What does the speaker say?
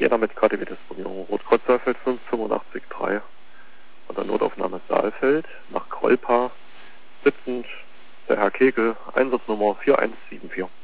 Jena mit KTW-Disponierung, Rotkreuz-Saalfeld 585-3 und der Notaufnahme Saalfeld nach Krolpa, sitzend der Herr Kegel, Einsatznummer 4174.